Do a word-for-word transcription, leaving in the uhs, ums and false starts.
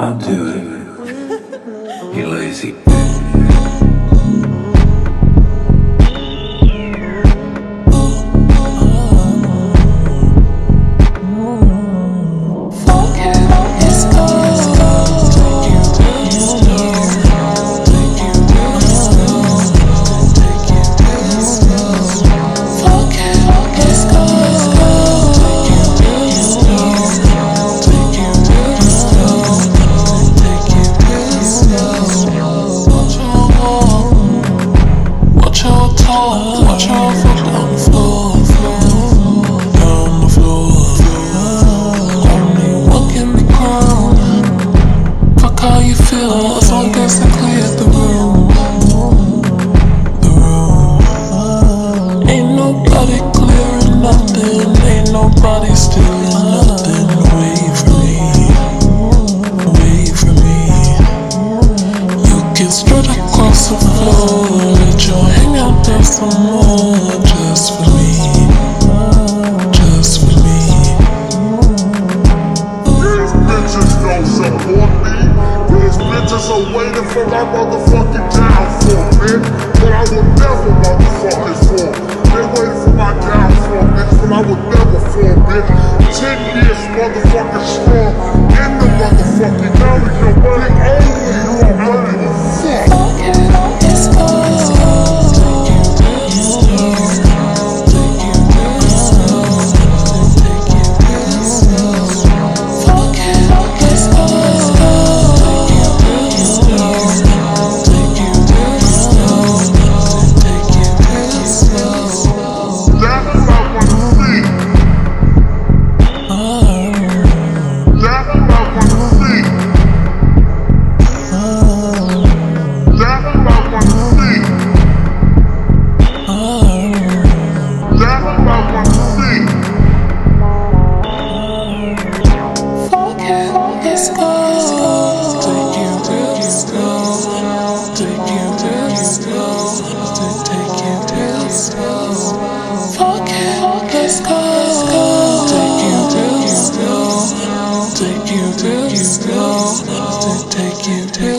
I'll do it. You lazy. Watch how I fuck on the floor, on the floor. Homie, what can be crowned? Fuck how you feel, as long as I clear the room, the room. Ain't nobody clearing nothing, ain't nobody stealing nothing away from me, away from me. You can strut across the floor, let your hang out there some more, just for me, just for me. These bitches don't support me. These bitches are waiting for my motherfucking downfall, bitch. But I will never motherfucking fall. They waiting for my downfall, bitch, but I will never fall, bitch. Ten years motherfucking strong in the motherfucking knowledge of what it only you are ready to fuck. Let's go. Let's go. Take you to the go. Take you to the go. Take you to the go. Fuck it. Let's go. Take you to the go. Take you to the go. Take you to